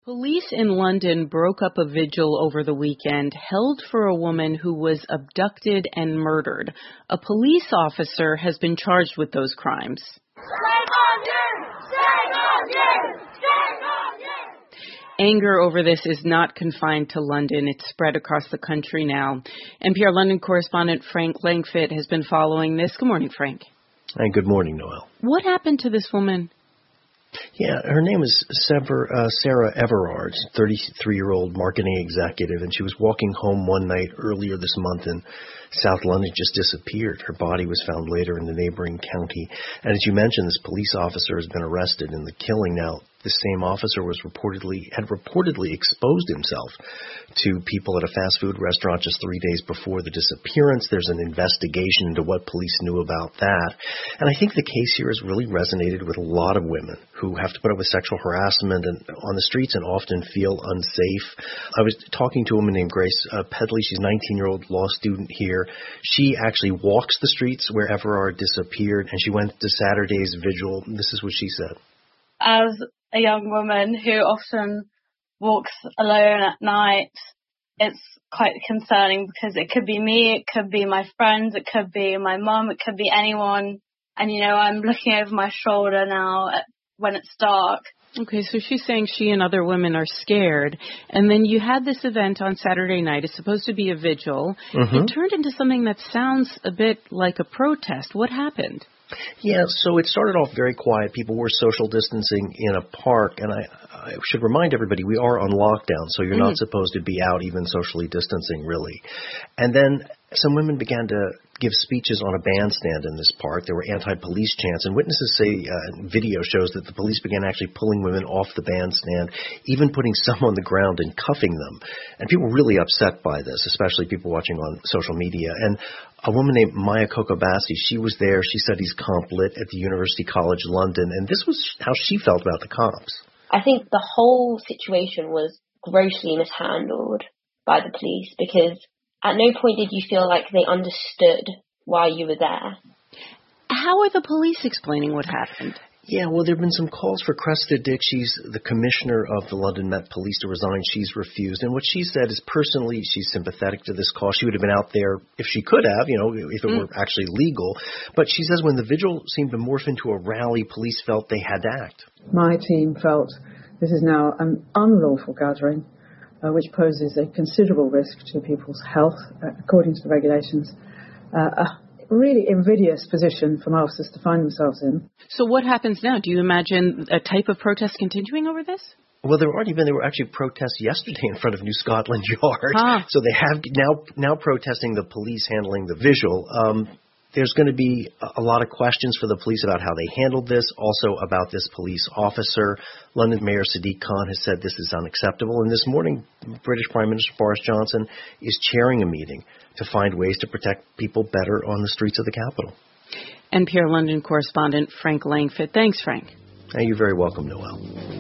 Police in London broke up a vigil over the weekend held for a woman who was abducted and murdered. A police officer has been charged with those crimes. Anger over this is not confined to London. It's spread across the country now. NPR London correspondent Frank Langfitt has been following this. Good morning, Frank. Hey, good morning, Noel. What happened to this woman? Yeah, her name is Sarah Everard, 33-year-old marketing executive, and she was walking home one night earlier this month in South London, just disappeared. Her body was found later in the neighboring county. And as you mentioned, this police officer has been arrested in the killing. Now, the same officer had reportedly exposed himself to people at a fast food restaurant just 3 days before the disappearance. There's an investigation into what police knew about that. And I think the case here has really resonated with a lot of women who have to put up with sexual harassment and on the streets and often feel unsafe. I was talking to a woman named Grace Pedley. She's a 19-year-old law student here. She actually walks the streets where Everard disappeared, and she went to Saturday's vigil. This is what she said. As a young woman who often walks alone at night, it's quite concerning because it could be me, it could be my friends, it could be my mum, it could be anyone. And, I'm looking over my shoulder now when it's dark. Okay, so she's saying she and other women are scared. And then you had this event on Saturday night. It's supposed to be a vigil. Mm-hmm. It turned into something that sounds a bit like a protest. What happened? Yeah, so it started off very quiet. People were social distancing in a park, and I should remind everybody we are on lockdown, so you're not supposed to be out even socially distancing, really. And then some women began to give speeches on a bandstand in this park. There were anti-police chants, and witnesses say, video shows that the police began actually pulling women off the bandstand, even putting some on the ground and cuffing them. And people were really upset by this, especially people watching on social media. And a woman named Maya Kokobasi, she was there. She studies comp lit at the University College London, and this was how she felt about the cops. I think the whole situation was grossly mishandled by the police because at no point did you feel like they understood why you were there. How are the police explaining what happened? Yeah, well, there have been some calls for Cressida Dick. She's the commissioner of the London Met Police to resign. She's refused. And what she said is personally she's sympathetic to this cause. She would have been out there if she could have, if it were actually legal. But she says when the vigil seemed to morph into a rally, police felt they had to act. My team felt this is now an unlawful gathering, which poses a considerable risk to people's health, according to the regulations. A really invidious position for officers to find themselves in. So what happens now? Do you imagine a type of protest continuing over this? Well, there were actually protests yesterday in front of New Scotland Yard. So they have now protesting the police handling the vigil. There's going to be a lot of questions for the police about how they handled this, also about this police officer. London Mayor Sadiq Khan has said this is unacceptable. And this morning, British Prime Minister Boris Johnson is chairing a meeting to find ways to protect people better on the streets of the capital. NPR London correspondent Frank Langfitt. Thanks, Frank. You're very welcome, Noel.